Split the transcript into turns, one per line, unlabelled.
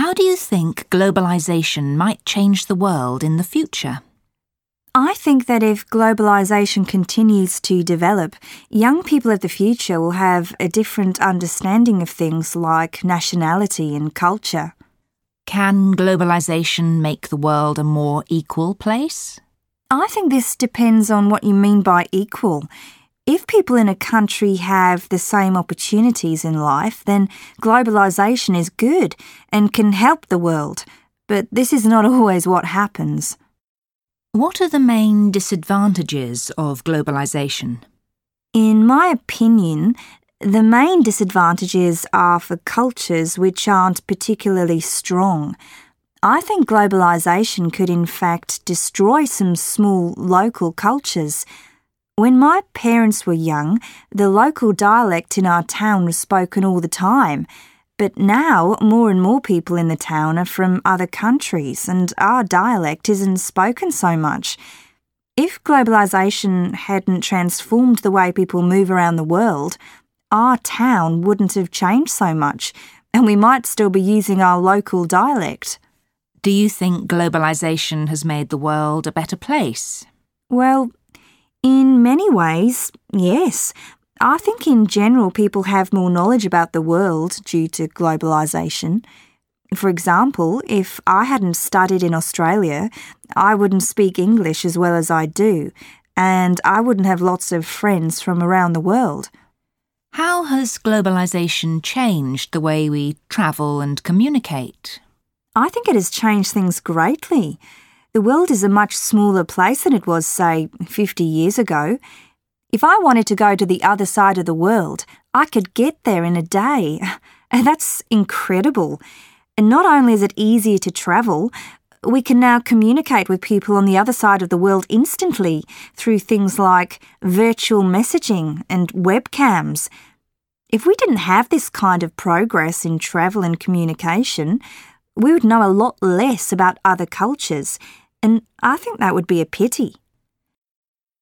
How do you think globalisation might change the world in the future?
I think that if globalisation continues to develop, young people of the future will have a different understanding of things like nationality and culture.
Can globalisation make the world a more equal place?
I think this depends on what you mean by equal. If people in a country have the same opportunities in life, then globalisation is good and can help the world. But this is not always what happens.
What are the main disadvantages of globalisation?
In my opinion, the main disadvantages are for cultures which aren't particularly strong. I think globalisation could in fact destroy some small local cultures. When my parents were young, the local dialect in our town was spoken all the time. But now, more and more people in the town are from other countries and our dialect isn't spoken so much. If globalisation hadn't transformed the way people move around the world, our town wouldn't have changed so much and we might still be using our local dialect.
Do you think globalisation has made the world a better place?
Well, in many ways, yes. I think in general people have more knowledge about the world due to globalisation. For example, if I hadn't studied in Australia, I wouldn't speak English as well as I do, and I wouldn't have lots of friends from around the world.
How has globalisation changed the way we travel and communicate?
I think it has changed things greatly. The world is a much smaller place than it was, say, 50 years ago. If I wanted to go to the other side of the world, I could get there in a day. And that's incredible. And not only is it easier to travel, we can now communicate with people on the other side of the world instantly through things like virtual messaging and webcams. If we didn't have this kind of progress in travel and communication, we would know a lot less about other cultures, and I think that would be a pity.